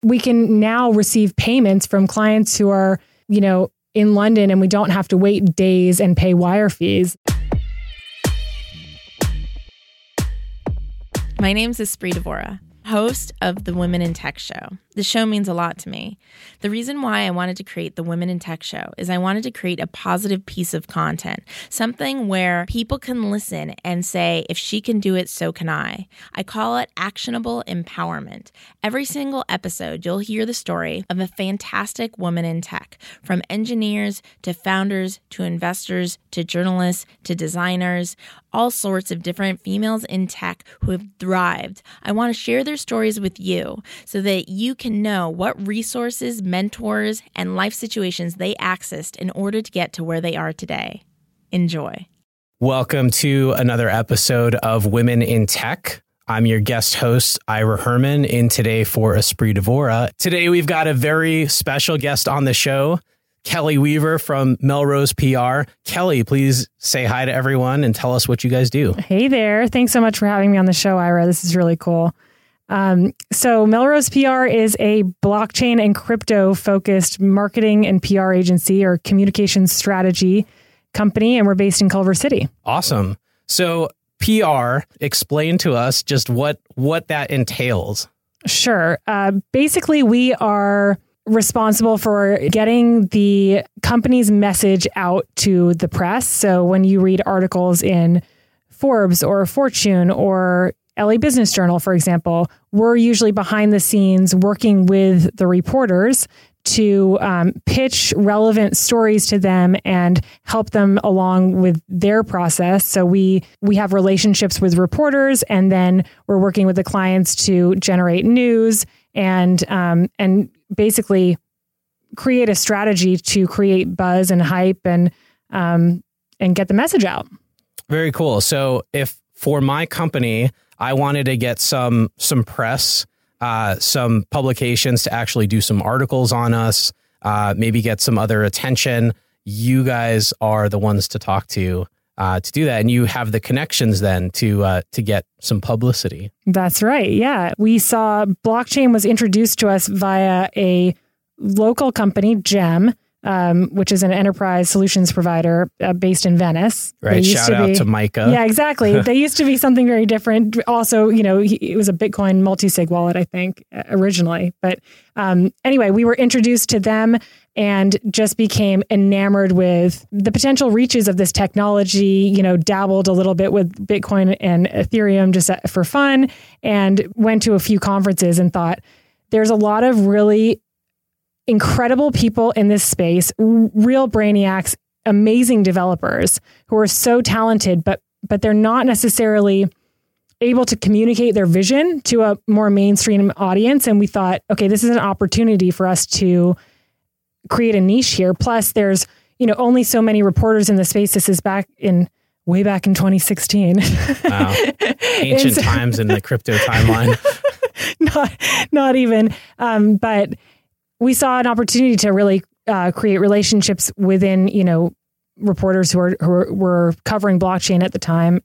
we can now receive payments from clients who are, in London, and we don't have to wait days and pay wire fees. My name's Espree Devora, host of the Women in Tech Show. The show means a lot to me. The reason why I wanted to create the Women in Tech Show is I wanted to create a positive piece of content, something where people can listen and say, if she can do it, so can I. I call it actionable empowerment. Every single episode, you'll hear the story of a fantastic woman in tech, from engineers to founders to investors to journalists to designers, all sorts of different females in tech who have thrived. I want to share their stories with you so that you can know what resources, mentors, and life situations they accessed in order to get to where they are today. Enjoy. Welcome to another episode of Women in Tech. I'm your guest host, Ira Herman, in today for Espree Devora. Today, we've got a very special guest on the show, Kelly Weaver from Melrose PR. Kelly, please say hi to everyone and tell us what you guys do. Hey there. Thanks so much for having me on the show, Ira. This is really cool. So Melrose PR is a blockchain and crypto focused marketing and PR agency or communications strategy company, and we're based in Culver City. Awesome. So PR, explain to us just what that entails. Sure. Basically, we are responsible for getting the company's message out to the press. So when you read articles in Forbes or Fortune or LA Business Journal, for example, we're usually behind the scenes working with the reporters to pitch relevant stories to them and help them along with their process. So we have relationships with reporters, and then we're working with the clients to generate news and basically create a strategy to create buzz and hype and get the message out. Very cool. So if for my company, I wanted to get some press, some publications to actually do some articles on us, maybe get some other attention, you guys are the ones to talk to do that. And you have the connections then to get some publicity. That's right. Yeah. We saw blockchain was introduced to us via a local company, Gem, which is an enterprise solutions provider based in Venice. Right. Shout out to Micah. Yeah, exactly. They used to be something very different. Also, it was a Bitcoin multi-sig wallet, I think, originally. But anyway, we were introduced to them and just became enamored with the potential reaches of this technology, dabbled a little bit with Bitcoin and Ethereum just for fun, and went to a few conferences and thought, there's a lot of really incredible people in this space, real brainiacs, amazing developers who are so talented, but they're not necessarily able to communicate their vision to a more mainstream audience. And we thought, okay, this is an opportunity for us to create a niche here. Plus there's, only so many reporters in the space. This is way back in 2016. Wow. Ancient times in the crypto timeline. Not even, but we saw an opportunity to really create relationships within, reporters who were covering blockchain at the time.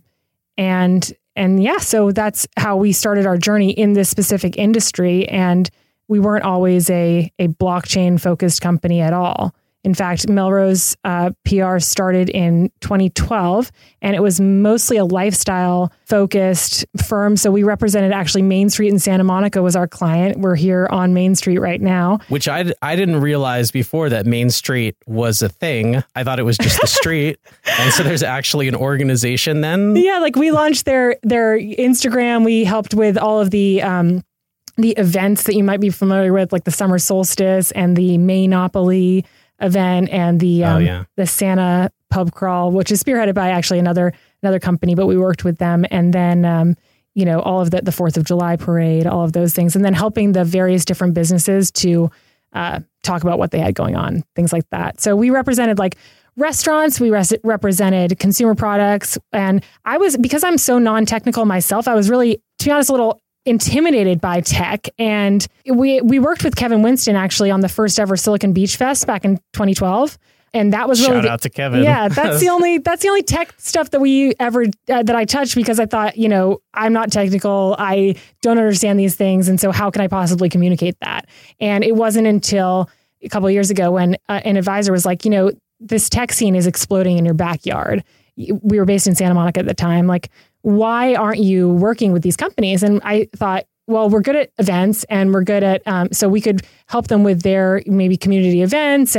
So that's how we started our journey in this specific industry. And we weren't always a blockchain focused company at all. In fact, Melrose PR started in 2012, and it was mostly a lifestyle-focused firm. So we represented actually Main Street in Santa Monica was our client. We're here on Main Street right now. Which I didn't realize before that Main Street was a thing. I thought it was just the street. And so there's actually an organization then? Yeah, we launched their Instagram. We helped with all of the events that you might be familiar with, like the summer solstice and the Maynopoly event and the Santa pub crawl, which is spearheaded by actually another company, but we worked with them. And then, all of the 4th of July parade, all of those things, and then helping the various different businesses to talk about what they had going on, things like that. So we represented restaurants, we represented consumer products. And because I'm so non-technical myself, I was really, to be honest, a little intimidated by tech. And we worked with Kevin Winston actually on the first ever Silicon Beach Fest back in 2012. And that was really shout out to Kevin. Yeah, that's the only tech stuff that we ever that I touched, because I thought, I'm not technical. I don't understand these things. And so how can I possibly communicate that? And it wasn't until a couple of years ago when an advisor was like, this tech scene is exploding in your backyard. We were based in Santa Monica at the time. Like, why aren't you working with these companies? And I thought, well, we're good at events and we're good at, so we could help them with their maybe community events.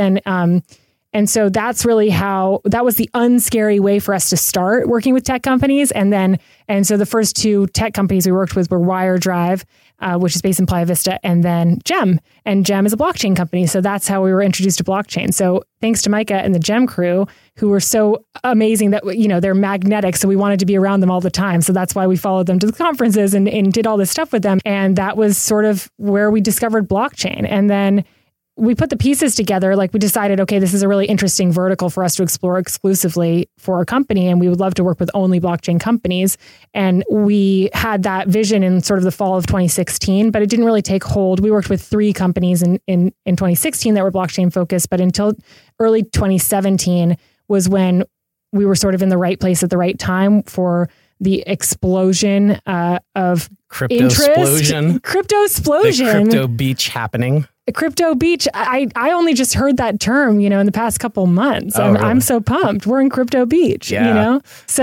And so that's really that was the unscary way for us to start working with tech companies. And so the first two tech companies we worked with were WireDrive, which is based in Playa Vista, and then Gem. And Gem is a blockchain company. So that's how we were introduced to blockchain. So thanks to Micah and the Gem crew, who were so amazing that, they're magnetic. So we wanted to be around them all the time. So that's why we followed them to the conferences and did all this stuff with them. And that was sort of where we discovered blockchain. And then we put the pieces together. Like, we decided, okay, this is a really interesting vertical for us to explore exclusively for our company. And we would love to work with only blockchain companies. And we had that vision in sort of the fall of 2016, but it didn't really take hold. We worked with 3 companies in 2016 that were blockchain focused, but until early 2017 was when we were sort of in the right place at the right time for the explosion of Crypto interest. explosion. Crypto explosion. The crypto beach happening. Crypto beach. I only just heard that term, in the past couple months. Oh, really? I'm so pumped. We're in crypto beach, Yeah.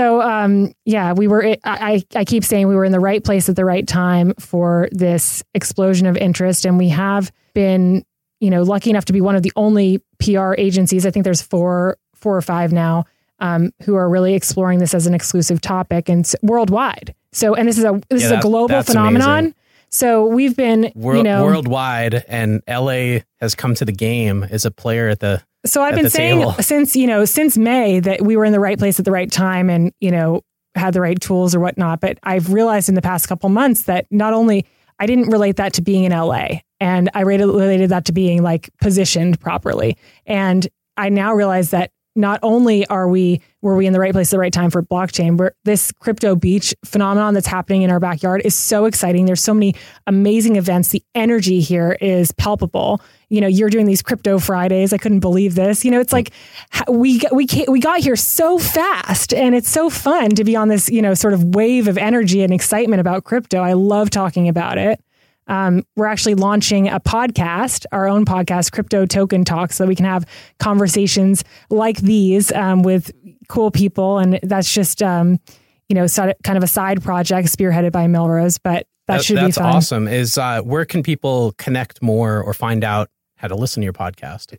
So, we were, I keep saying we were in the right place at the right time for this explosion of interest. And we have been, lucky enough to be one of the only PR agencies. I think there's four or five now, who are really exploring this as an exclusive topic and worldwide. So, and this is a global phenomenon. Amazing. So we've been, worldwide, and LA has come to the game as a player at the. So I've been saying since May that we were in the right place at the right time and, had the right tools or whatnot. But I've realized in the past couple months that not only I didn't relate that to being in LA, and I related that to being like positioned properly. And I now realize that not only were we in the right place at the right time for blockchain, where this crypto beach phenomenon that's happening in our backyard is so exciting. There's so many amazing events. The energy here is palpable. You're doing these crypto Fridays. I couldn't believe this. It's like we got here so fast, and it's so fun to be on this, sort of wave of energy and excitement about crypto. I love talking about it. We're actually launching a podcast, our own podcast, Crypto Token Talk, so that we can have conversations like these with cool people. And that's just, kind of a side project spearheaded by Melrose, but that should be fun. That's awesome. Where can people connect more or find out how to listen to your podcast?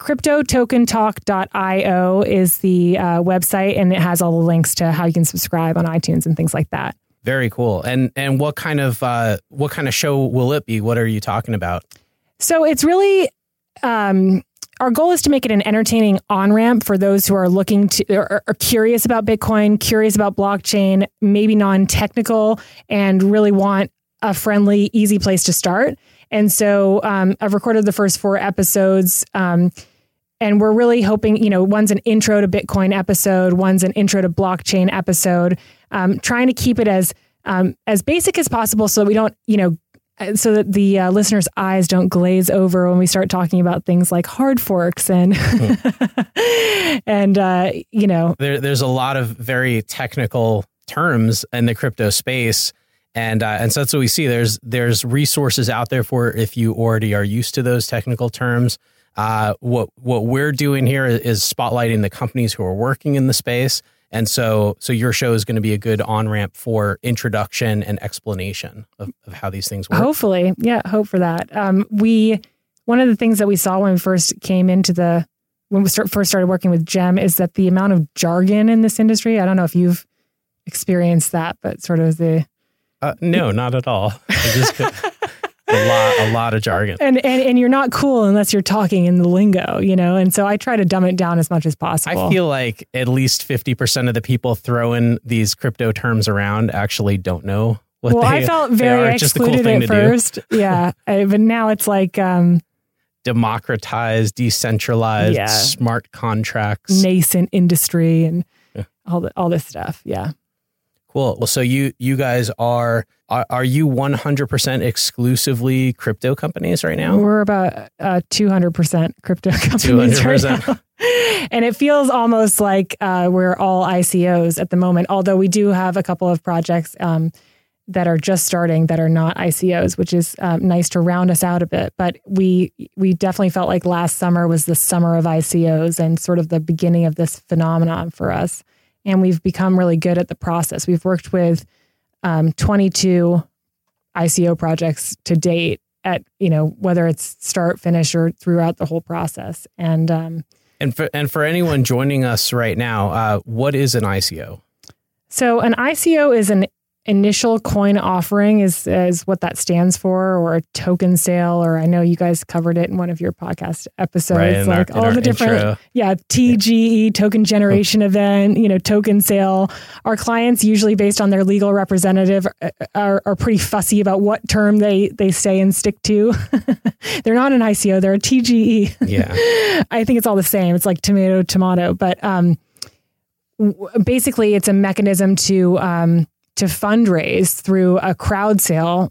CryptoTokenTalk.io is the website, and it has all the links to how you can subscribe on iTunes and things like that. Very cool. And what kind of show will it be? What are you talking about? So it's really our goal is to make it an entertaining on-ramp for those who are looking to are curious about Bitcoin, curious about blockchain, maybe non-technical, and really want a friendly, easy place to start. And so I've recorded the first 4 episodes. And we're really hoping, one's an intro to Bitcoin episode, one's an intro to blockchain episode, trying to keep it as basic as possible so that we don't, so that the listeners' eyes don't glaze over when we start talking about things like hard forks and, and There's a lot of very technical terms in the crypto space. And so that's what we see. There's resources out there for if you already are used to those technical terms. What we're doing here is spotlighting the companies who are working in the space. And so your show is going to be a good on-ramp for introduction and explanation of how these things work. Hopefully. Yeah, hope for that. One of the things that we saw when we first came into first started working with Gem is that the amount of jargon in this industry, I don't know if you've experienced that, but sort of no, not at all. A lot of jargon. And you're not cool unless you're talking in the lingo, and so I try to dumb it down as much as possible. I feel like at least 50% of the people throwing these crypto terms around actually don't know what I felt very excluded at first. Yeah. But now it's like democratized, decentralized, smart contracts, nascent industry, and all this stuff. Yeah. Cool. Well, so you guys are you 100% exclusively crypto companies right now? We're about 200% crypto companies 200%. Right now. And it feels almost like we're all ICOs at the moment, although we do have a couple of projects that are just starting that are not ICOs, which is nice to round us out a bit. But we definitely felt like last summer was the summer of ICOs and sort of the beginning of this phenomenon for us. And we've become really good at the process. We've worked with 22 ICO projects to date at, whether it's start, finish, or throughout the whole process. And for anyone joining us right now, what is an ICO? So an ICO is an initial coin offering is what that stands for, or a token sale, or I know you guys covered it in one of your podcast episodes, right, like all the different, TGE, token generation event, token sale. Our clients, usually based on their legal representative, are pretty fussy about what term they say and stick to. They're not an ICO, they're a TGE. Yeah. I think it's all the same. It's like tomato, but basically it's a mechanism to fundraise through a crowd sale,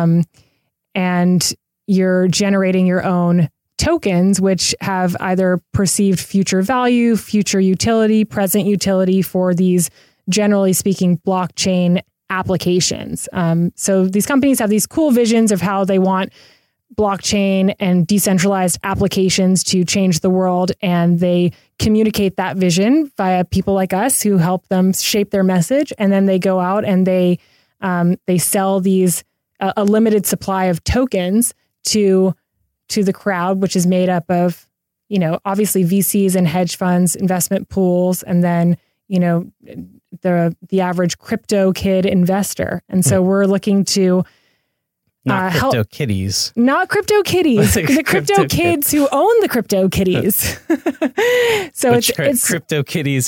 and you're generating your own tokens, which have either perceived future value, future utility, present utility for these, generally speaking, blockchain applications. So these companies have these cool visions of how they want blockchain and decentralized applications to change the world, and they communicate that vision via people like us who help them shape their message, and then they go out and they sell these a limited supply of tokens to the crowd, which is made up of obviously VCs and hedge funds, investment pools, and then the average crypto kid investor. And so we're looking to not crypto kitties. Not crypto kitties. The crypto kids who own the crypto kitties. So it's crypto kitties.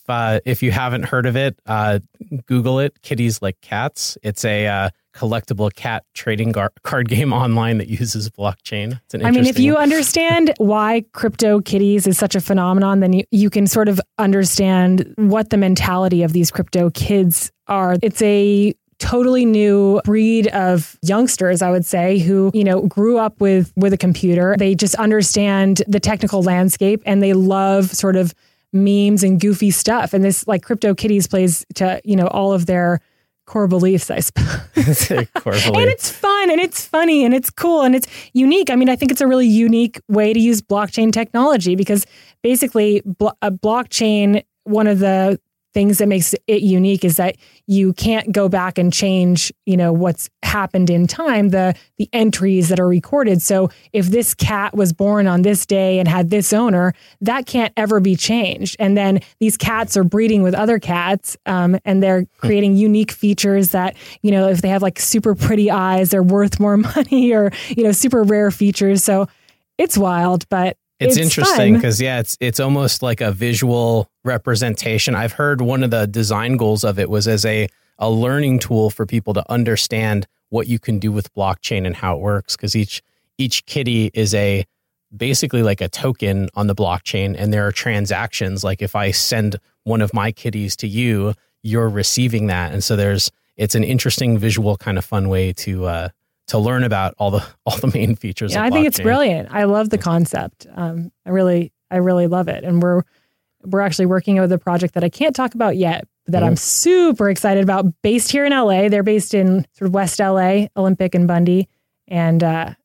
If you haven't heard of it, Google it. Kitties like cats. It's a collectible cat trading card game online that uses blockchain. It's if you understand why crypto kitties is such a phenomenon, then you can sort of understand what the mentality of these crypto kids are. It's a totally new breed of youngsters, I would say, who, grew up with a computer. They just understand the technical landscape and they love sort of memes and goofy stuff. And this, like, Crypto Kitties plays to, all of their core beliefs, I suppose. And it's fun and it's funny and it's cool and it's unique. I think it's a really unique way to use blockchain technology, because basically a blockchain, one of the things that makes it unique is that you can't go back and change, what's happened in time, the entries that are recorded. So if this cat was born on this day and had this owner, that can't ever be changed. And then these cats are breeding with other cats, and they're creating unique features that, if they have like super pretty eyes, they're worth more money, or, super rare features. So it's wild, but it's interesting because, it's almost like a visual representation. I've heard one of the design goals of it was as a learning tool for people to understand what you can do with blockchain and how it works. Because each kitty is basically like a token on the blockchain, and there are transactions. Like if I send one of my kitties to you, you're receiving that. And so it's an interesting visual kind of fun way to learn about all the main features of blockchain. I think it's brilliant. I love the concept. I really love it. And we're actually working with a project that I can't talk about yet, that I'm super excited about, based here in LA. They're based in sort of West LA, Olympic and Bundy. And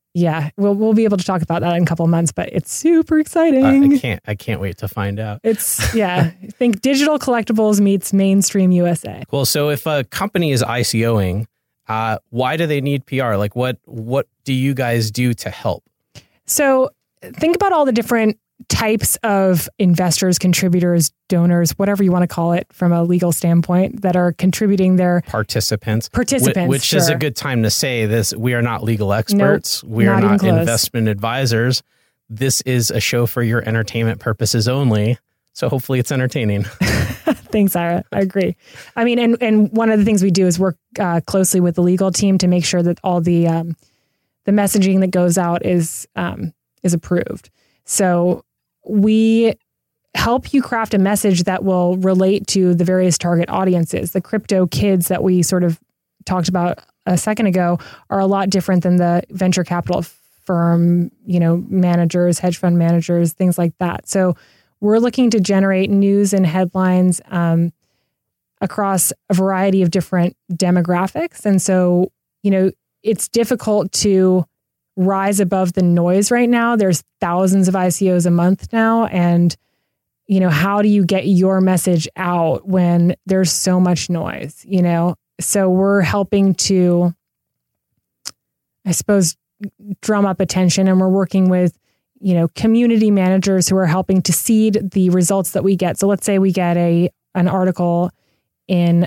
we'll be able to talk about that in a couple of months, but it's super exciting. I can't wait to find out. Think digital collectibles meets mainstream USA. Cool. So if a company is ICOing, why do they need PR? Like what do you guys do to help? So think about all the different types of investors, contributors, donors, whatever you want to call it from a legal standpoint, that are contributing their participants, which sure. is a good time to say this. We are not legal experts. Nope, we are not investment advisors. This is a show for your entertainment purposes only. So hopefully it's entertaining. Thanks, Ira. I agree. And one of the things we do is work closely with the legal team to make sure that all the messaging that goes out is approved. So we help you craft a message that will relate to the various target audiences. The crypto kids that we sort of talked about a second ago are a lot different than the venture capital firm, managers, hedge fund managers, things like that. So we're looking to generate news and headlines across a variety of different demographics. And so, it's difficult to rise above the noise right now. There's thousands of ICOs a month now. And, how do you get your message out when there's so much noise, So we're helping to, I suppose, drum up attention, and we're working with, community managers who are helping to seed the results that we get. So let's say we get an article in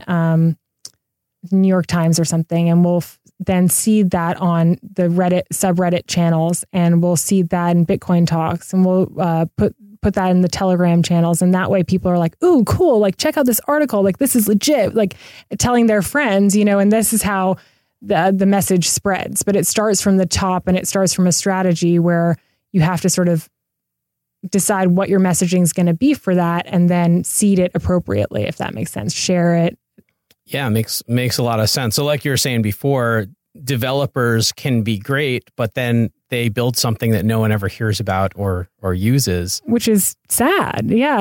New York Times or something, and we'll then seed that on the Reddit subreddit channels, and we'll seed that in Bitcoin Talks, and we'll put that in the Telegram channels. And that way people are like, ooh, cool. Like, check out this article. Like, this is legit, like telling their friends, and this is how the message spreads. But it starts from the top, and it starts from a strategy where you have to sort of decide what your messaging is going to be for that, and then seed it appropriately, if that makes sense. Share it. Yeah, makes a lot of sense. So like you were saying before, developers can be great, but then they build something that no one ever hears about or uses, which is sad. Yeah,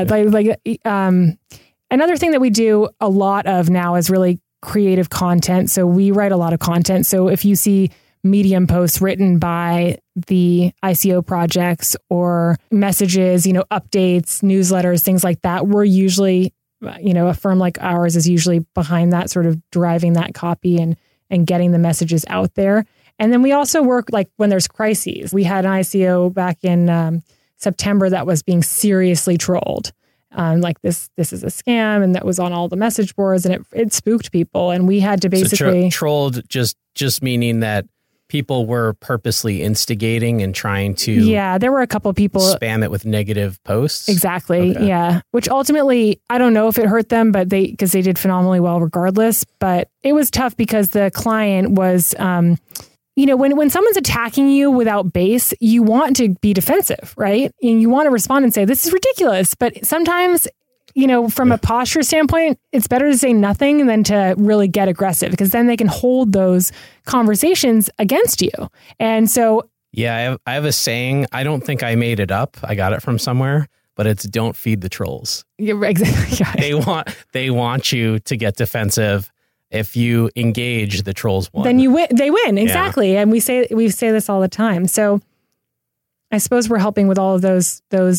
another thing that we do a lot of now is really creative content. So we write a lot of content. So if you see Medium posts written by the ICO projects or messages, updates, newsletters, things like that, we're usually, a firm like ours is usually behind that, sort of driving that copy and getting the messages out there. And then we also work like when there's crises. We had an ICO back in September that was being seriously trolled. Like this is a scam, and that was on all the message boards, and it spooked people. And we had to basically trolled, just meaning that people were purposely instigating and trying to. Yeah, there were a couple of people spam it with negative posts. Exactly. Okay. Yeah, which ultimately I don't know if it hurt them, but because they did phenomenally well regardless. But it was tough because the client was. When someone's attacking you without base, you want to be defensive, right? And you want to respond and say, this is ridiculous. But sometimes, from a posture standpoint, it's better to say nothing than to really get aggressive, because then they can hold those conversations against you. And so... Yeah, I have a saying. I don't think I made it up. I got it from somewhere, but it's don't feed the trolls. Yeah, exactly. They want you to get defensive. If you engage, the trolls win. Then you win. They win. Exactly. Yeah. And we say this all the time. So I suppose we're helping with all of those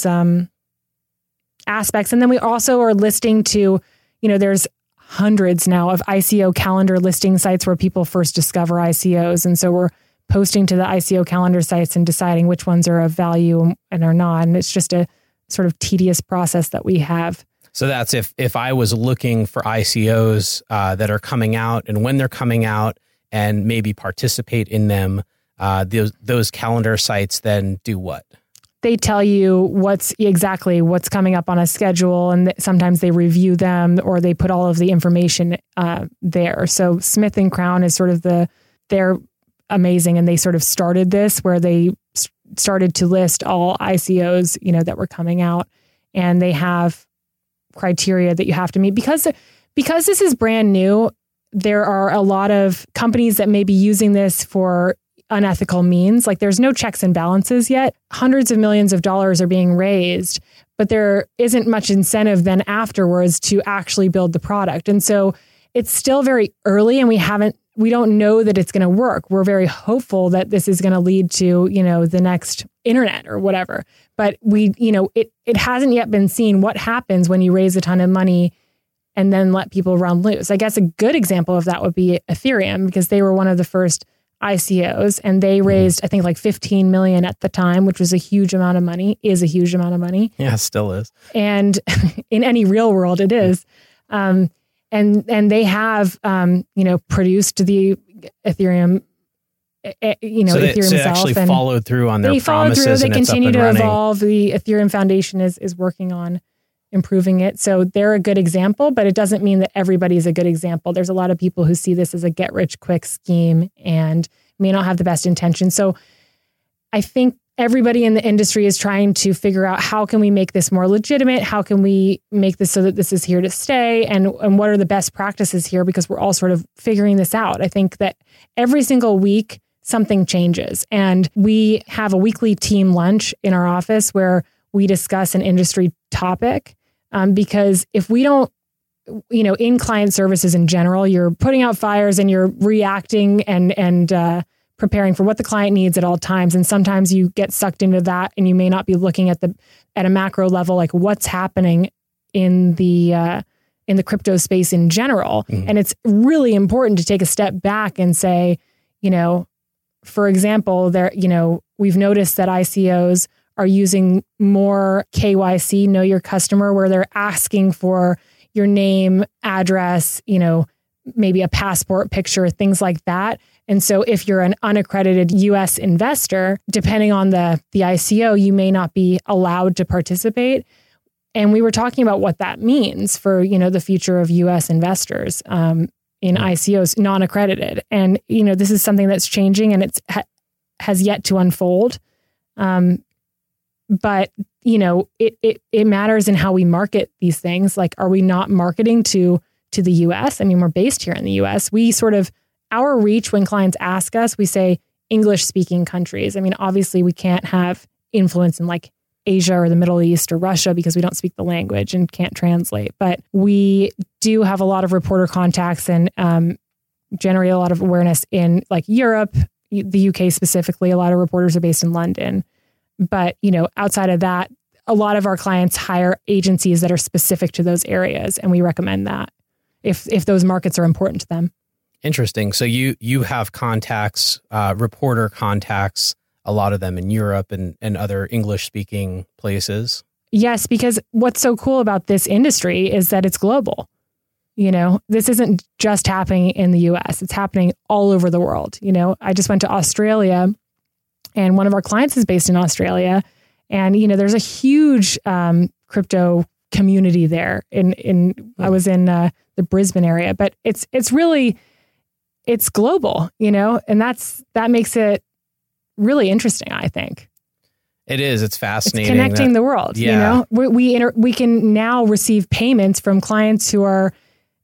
aspects. And then we also are listing to, there's hundreds now of ICO calendar listing sites where people first discover ICOs. And so we're posting to the ICO calendar sites and deciding which ones are of value and are not. And it's just a sort of tedious process that we have. So that's if I was looking for ICOs that are coming out and when they're coming out and maybe participate in them, those calendar sites then do what? They tell you what's coming up on a schedule, and sometimes they review them or they put all of the information there. So Smith & Crown is sort of they're amazing, and they sort of started this where they started to list all ICOs, that were coming out, and they have criteria that you have to meet because this is brand new. There are a lot of companies that may be using this for unethical means. Like, there's no checks and balances yet. Hundreds of millions of dollars are being raised, but there isn't much incentive then afterwards to actually build the product. And so it's still very early, and we don't know that it's going to work. We're very hopeful that this is going to lead to, the next internet or whatever. But it hasn't yet been seen what happens when you raise a ton of money and then let people run loose. I guess a good example of that would be Ethereum, because they were one of the first ICOs, and they raised, I think, like 15 million at the time, which was a huge amount of money, is a huge amount of money. Yeah, it still is. And in any real world, it is. And they have, produced the Ethereum, so Ethereum so itself. Actually and followed through on their promises. They and continue it's up to and running. evolve. The Ethereum Foundation is working on improving it. So they're a good example, but it doesn't mean that everybody's a good example. There's a lot of people who see this as a get-rich-quick scheme and may not have the best intentions. So I think everybody in the industry is trying to figure out, how can we make this more legitimate? How can we make this so that this is here to stay? And what are the best practices here? Because we're all sort of figuring this out. I think that every single week, something changes. And we have a weekly team lunch in our office where we discuss an industry topic. Because if we don't, in client services in general, you're putting out fires and you're reacting and preparing for what the client needs at all times. And sometimes you get sucked into that and you may not be looking at a macro level, like what's happening in the crypto space in general. Mm-hmm. And it's really important to take a step back and say, for example, we've noticed that ICOs are using more KYC, know your customer, where they're asking for your name, address, maybe a passport picture, things like that. And so if you're an unaccredited US investor, depending on the ICO, you may not be allowed to participate. And we were talking about what that means for, the future of US investors in ICOs, non-accredited. And, this is something that's changing and has yet to unfold. But, it matters in how we market these things. Like, are we not marketing to the US? I mean, we're based here in the US. We our reach when clients ask us, we say English speaking countries. I mean, obviously we can't have influence in like Asia or the Middle East or Russia because we don't speak the language and can't translate. But we do have a lot of reporter contacts and generate a lot of awareness in like Europe, the UK specifically. A lot of reporters are based in London. But, outside of that, a lot of our clients hire agencies that are specific to those areas. And we recommend that if those markets are important to them. Interesting. So you have contacts, reporter contacts, a lot of them in Europe and other English speaking places. Yes, because what's so cool about this industry is that it's global. This isn't just happening in the US. It's happening all over the world. I just went to Australia and one of our clients is based in Australia. And, there's a huge crypto community there. I was in the Brisbane area, but it's global, and that makes it really interesting, I think. It is. It's fascinating. It's connecting the world. Yeah. We can now receive payments from clients who are,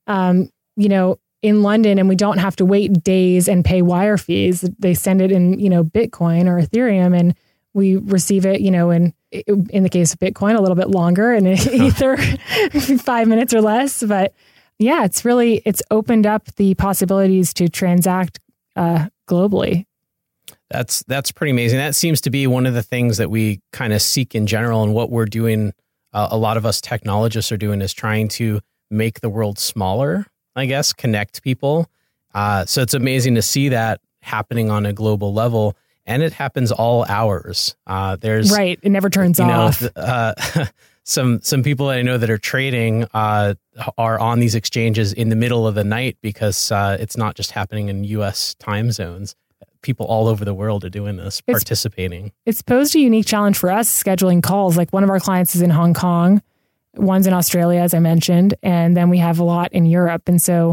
in London, and we don't have to wait days and pay wire fees. They send it in, Bitcoin or Ethereum, and we receive it, in the case of Bitcoin, a little bit longer, and Ether, 5 minutes or less. But yeah, it's opened up the possibilities to transact globally. That's pretty amazing. That seems to be one of the things that we kind of seek in general, and what we're doing. A lot of us technologists are doing is trying to make the world smaller, I guess, connect people. So it's amazing to see that happening on a global level, and it happens all hours. It never turns off. Some people that I know that are trading are on these exchanges in the middle of the night because it's not just happening in U.S. time zones. People all over the world are doing this, participating. It's posed a unique challenge for us scheduling calls. Like one of our clients is in Hong Kong, one's in Australia, as I mentioned, and then we have a lot in Europe. And so,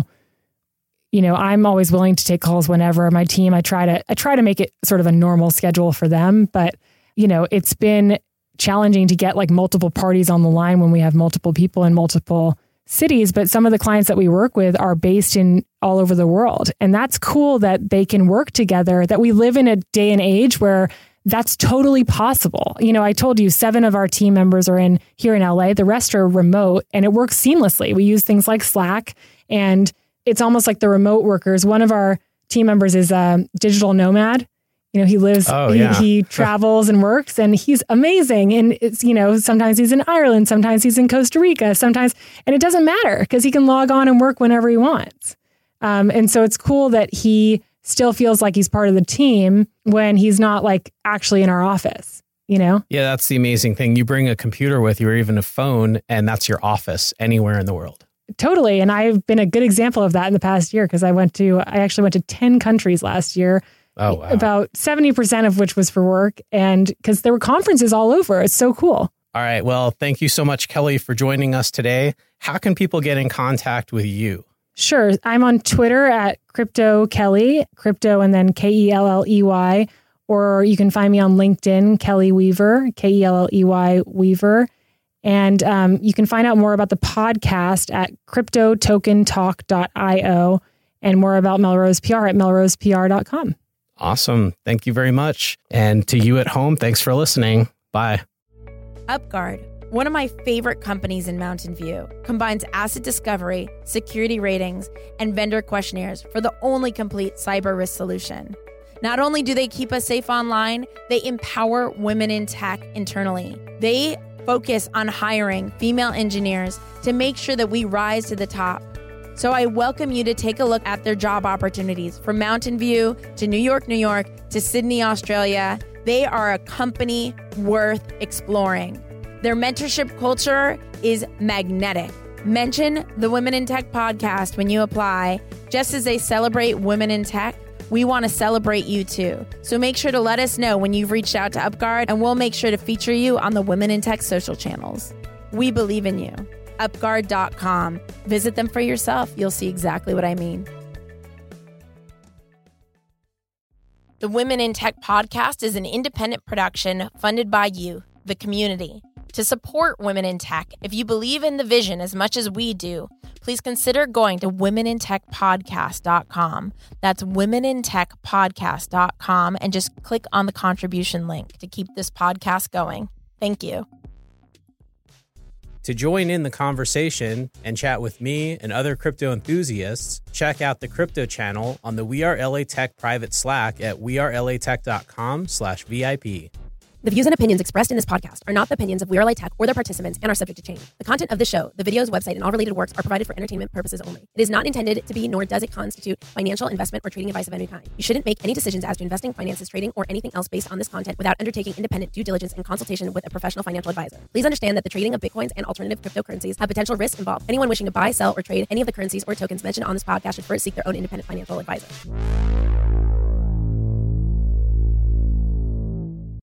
I'm always willing to take calls whenever. My team, I try to make it sort of a normal schedule for them. But, it's been challenging to get like multiple parties on the line when we have multiple people in multiple cities. But some of the clients that we work with are based in all over the world. And that's cool that they can work together, that we live in a day and age where that's totally possible. I told you 7 of our team members are here in LA. The rest are remote, and it works seamlessly. We use things like Slack, and it's almost like the remote workers. One of our team members is a digital nomad. He lives, he travels and works, and he's amazing. And it's, sometimes he's in Ireland, sometimes he's in Costa Rica, and it doesn't matter because he can log on and work whenever he wants. And so it's cool that he still feels like he's part of the team when he's not like actually in our office, Yeah, that's the amazing thing. You bring a computer with you or even a phone, and that's your office anywhere in the world. Totally. And I've been a good example of that in the past year because I actually went to 10 countries last year. Oh, wow. About 70% of which was for work, and because there were conferences all over. It's so cool. All right. Well, thank you so much, Kelly, for joining us today. How can people get in contact with you? Sure. I'm on Twitter at Crypto Kelly, crypto and then Kelley, or you can find me on LinkedIn, Kelly Weaver, Kelley Weaver. And you can find out more about the podcast at cryptotokentalk.io and more about Melrose PR at melrosepr.com. Awesome. Thank you very much. And to you at home, thanks for listening. Bye. UpGuard, one of my favorite companies in Mountain View, combines asset discovery, security ratings, and vendor questionnaires for the only complete cyber risk solution. Not only do they keep us safe online, they empower women in tech internally. They focus on hiring female engineers to make sure that we rise to the top. So I welcome you to take a look at their job opportunities from Mountain View to New York, New York to Sydney, Australia. They are a company worth exploring. Their mentorship culture is magnetic. Mention the Women in Tech podcast when you apply. Just as they celebrate women in tech, we want to celebrate you too. So make sure to let us know when you've reached out to UpGuard, and we'll make sure to feature you on the Women in Tech social channels. We believe in you. UpGuard.com. Visit them for yourself. You'll see exactly what I mean. The Women in Tech podcast is an independent production funded by you, the community. To support Women in Tech, if you believe in the vision as much as we do, please consider going to womenintechpodcast.com. That's womenintechpodcast.com, and just click on the contribution link to keep this podcast going. Thank you. To join in the conversation and chat with me and other crypto enthusiasts, check out the crypto channel on the We Are LA Tech private Slack at wearelatech.com/VIP. The views and opinions expressed in this podcast are not the opinions of We Are LA Tech or their participants and are subject to change. The content of this show, the videos, website, and all related works are provided for entertainment purposes only. It is not intended to be, nor does it constitute financial, investment, or trading advice of any kind. You shouldn't make any decisions as to investing, finances, trading, or anything else based on this content without undertaking independent due diligence and consultation with a professional financial advisor. Please understand that the trading of Bitcoins and alternative cryptocurrencies have potential risks involved. Anyone wishing to buy, sell, or trade any of the currencies or tokens mentioned on this podcast should first seek their own independent financial advisor.